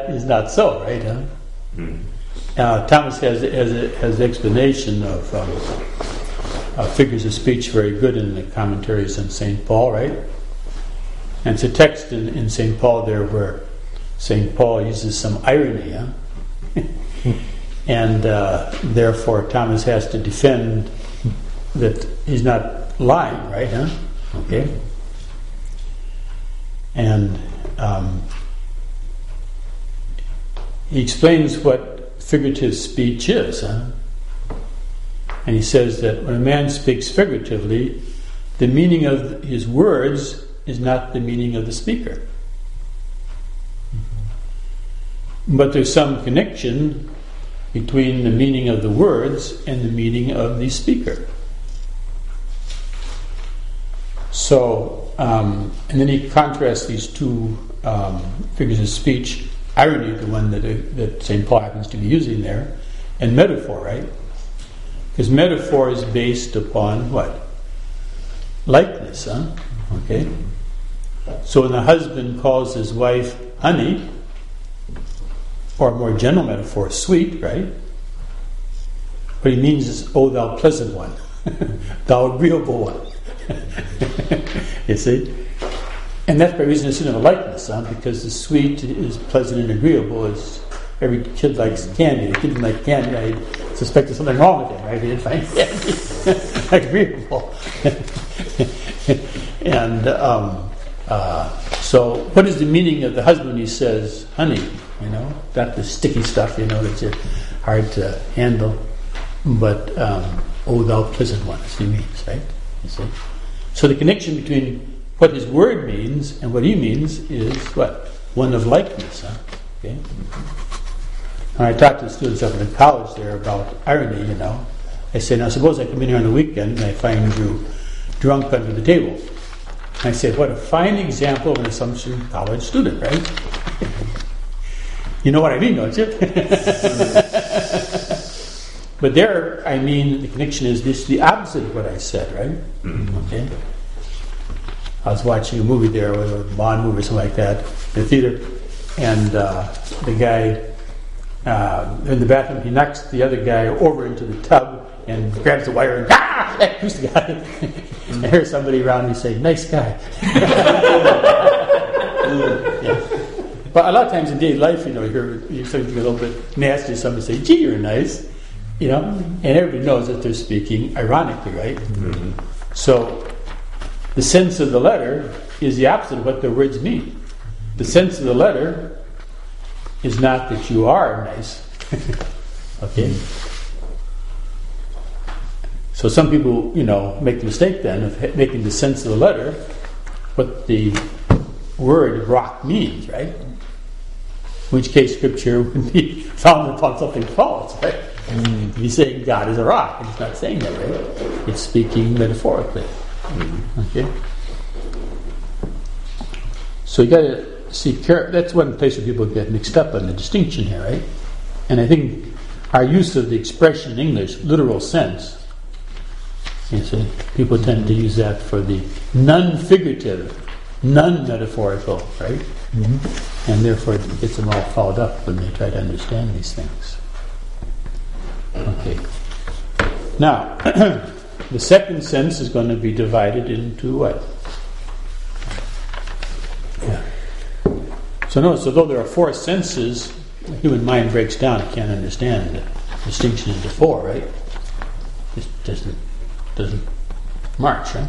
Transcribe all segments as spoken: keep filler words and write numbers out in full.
that is not so, right? Huh? Mm. Uh, Thomas has has a, has the explanation of um, uh, figures of speech very good in the commentaries on Saint Paul, right? And it's a text in, in Saint Paul there where Saint Paul uses some irony, huh? And uh, therefore Thomas has to defend that he's not lying, right? Huh? Okay. And um, he explains what figurative speech is, huh? And he says that when a man speaks figuratively, the meaning of his words is not the meaning of the speaker. But there's some connection between the meaning of the words and the meaning of the speaker. So, um, and then he contrasts these two um, figures of speech, irony, the one that, uh, that Saint Paul happens to be using there, and metaphor, right? Because metaphor is based upon what? Likeness, huh? Okay? So when the husband calls his wife honey, or a more general metaphor, sweet, right? What he means is, oh, thou pleasant one, thou agreeable one. You see? And that's by reason it's in a likeness, huh? Because the sweet is pleasant and agreeable. As every kid likes candy. The kid didn't like candy, I suspect there's something wrong with him, right? He didn't find candy agreeable. And um, uh, so, what is the meaning of the husband when he says honey? You know, not the sticky stuff, you know, that's hard to handle. But, um, oh, thou pleasant one, as he means, right? You see? So the connection between what his word means and what he means is what? One of likeness, huh? Okay? When I talk to the students up in the college there about irony, you know, I say, now suppose I come in here on the weekend and I find you drunk under the table. And I say, what a fine example of an Assumption College student, right? You know what I mean, don't you? But there, I mean, the connection is this: the opposite of what I said, right? Mm-hmm. Okay. I was watching a movie there, a Bond movie or something like that, in the theater, and uh, the guy uh, in the bathroom, he knocks the other guy over into the tub and grabs the wire and ah, who's the guy? And here's somebody around me say, "Nice guy." Yeah. But a lot of times in daily life, you know, you hear you something a little bit nasty. Somebody say, "Gee, you're nice," you know, and everybody knows that they're speaking ironically, right? Mm-hmm. So, the sense of the letter is the opposite of what the words mean. The sense of the letter is not that you are nice. Okay. So some people, you know, make the mistake then of making the sense of the letter what the word rock means, right? In which case Scripture would be founded upon something false, right? Mm. If he's saying God is a rock, and he's not saying that, right? It's speaking metaphorically. Mm-hmm. Okay? So you got to see, that's one place where people get mixed up on the distinction here, right? And I think our use of the expression in English, literal sense, you see, people tend to use that for the non-figurative, non-metaphorical, right? Mm-hmm. And therefore it gets them all fouled up when they try to understand these things. Okay. Now, the second sense is going to be divided into what? Yeah. So notice, so though there are four senses, the human mind breaks down, it can't understand the distinction into four, right? It doesn't doesn't march, huh?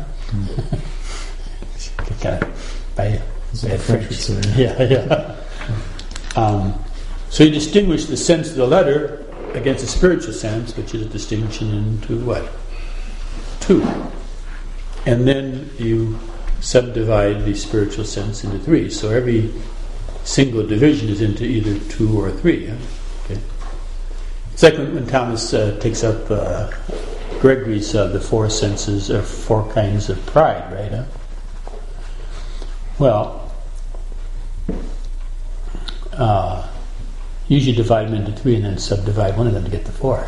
Mm. Kind of by bad French. Yeah, yeah. Um, so you distinguish the sense of the letter against the spiritual sense, which is a distinction into what? Two. And then you subdivide the spiritual sense into three. So every single division is into either two or three. Huh? Okay. Second, when Thomas uh, takes up uh, Gregory's uh, the four senses or four kinds of pride, right? Huh? Well, uh, usually divide them into three and then subdivide one of them to get the four.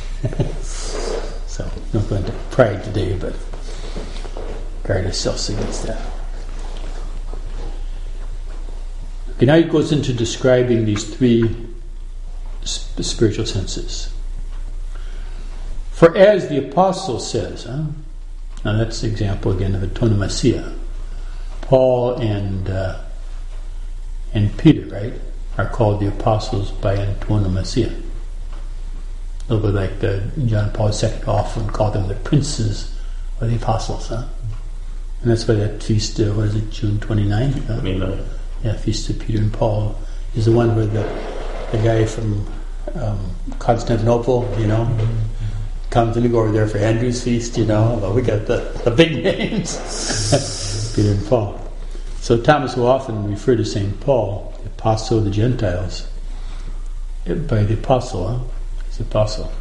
So, we're not going to pride today, but guard ourselves against that. Okay, now he goes into describing these three sp- spiritual senses. For as the apostle says, huh? Now that's the example again of antonomasia. Paul and uh, and Peter, right, are called the apostles by antonomasia. A little bit like uh, John Paul the Second often called them the princes of the apostles, huh? And that's why that feast, uh, what is it, June twenty-ninth? Huh? twenty-ninth. Yeah, Feast of Peter and Paul is the one where the the guy from um, Constantinople, you know, mm-hmm. comes and we go over there for Andrew's feast, you know. Well, we got the, the big names, Peter and Paul. So Thomas will often refer to Saint Paul, the apostle of the Gentiles, by the apostle, huh? He's the apostle.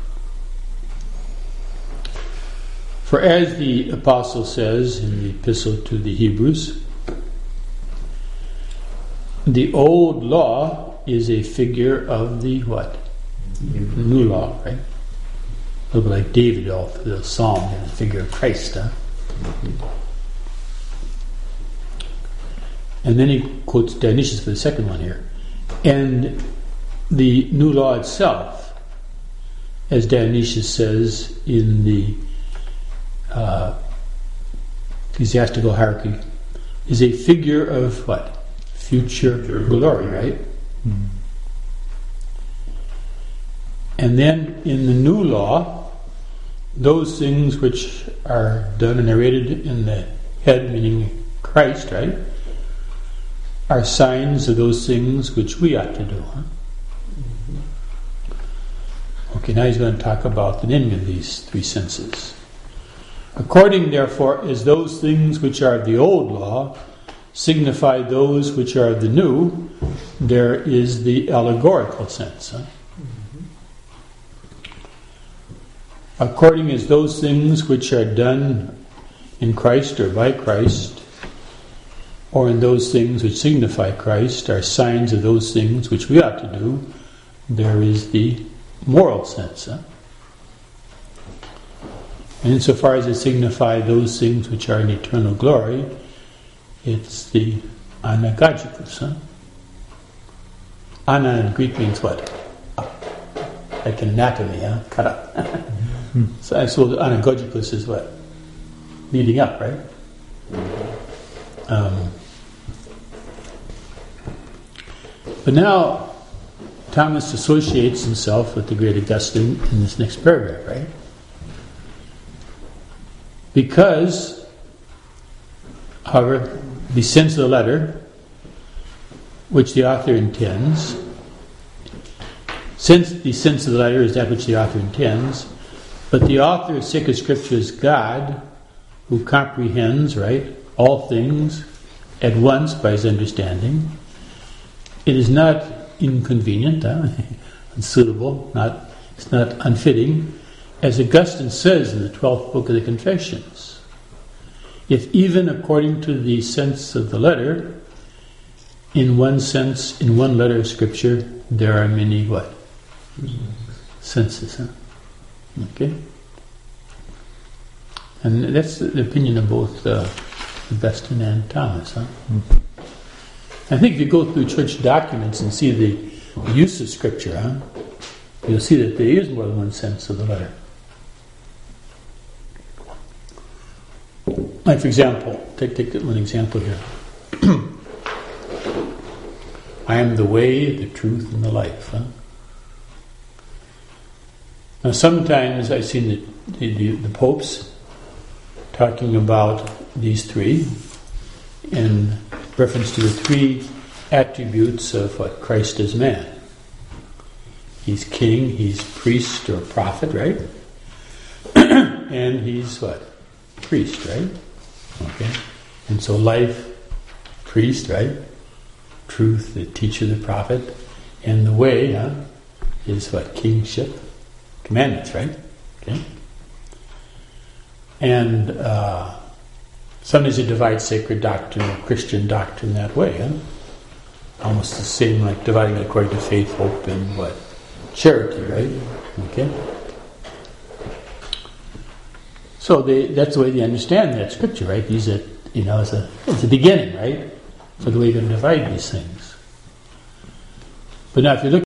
For as the apostle says in the epistle to the Hebrews, the old law is a figure of the what? The new law, right? A little bit like David, all through the psalm, is a figure of Christ, huh? And then he quotes Dionysius for the second one here. And the new law itself, as Dionysius says in the uh, ecclesiastical hierarchy, is a figure of what? Future glory, right? Mm-hmm. And then in the new law, those things which are done and narrated in the head, meaning Christ, right, are signs of those things which we ought to do. Huh? Mm-hmm. Okay, now he's going to talk about the naming of these three senses. According, therefore, as those things which are of the old law signify those which are the new, there is the allegorical sense. Huh? Mm-hmm. According as those things which are done in Christ or by Christ, or in those things which signify Christ, are signs of those things which we ought to do, there is the moral sense. Huh? And insofar as they signify those things which are in eternal glory, it's the anagogicus. Huh? Ana in Greek means what? Like anatomy, huh? Cut up. mm-hmm. So I suppose anagogicus is what? Leading up, right? Um, but now Thomas associates himself with the great Augustine in this next paragraph, right? Because, however, the sense of the letter, which the author intends, since the sense of the letter is that which the author intends, but the author of sacred scripture is God, who comprehends, right, all things at once by his understanding. It is not inconvenient, huh? unsuitable, not it's not unfitting, as Augustine says in the twelfth book of the Confessions. If even according to the sense of the letter, in one sense, in one letter of Scripture, there are many what? Senses, huh? Okay? And that's the opinion of both uh, Augustine and Thomas, huh? Mm-hmm. I think if you go through church documents and see the use of Scripture, huh, you'll see that there is more than one sense of the letter. Like, for example, take, take one example here. I am the way, the truth, and the life. Huh? Now, sometimes I've seen the, the, the, the popes talking about these three in reference to the three attributes of what Christ is man. He's king, he's priest or prophet, right? And he's what? Priest, right? Okay. And so life, priest, right? Truth, the teacher, the prophet. And the way, huh, is what? Kingship. Commandments, right? Okay. And uh, sometimes you divide sacred doctrine or Christian doctrine that way, huh? Almost the same like dividing it according to faith, hope, and what? Charity, right? Okay. So they, that's the way they understand that Scripture, right? These are, you know, as a, as a beginning, right? For the way you're going to divide these things. But now, if you look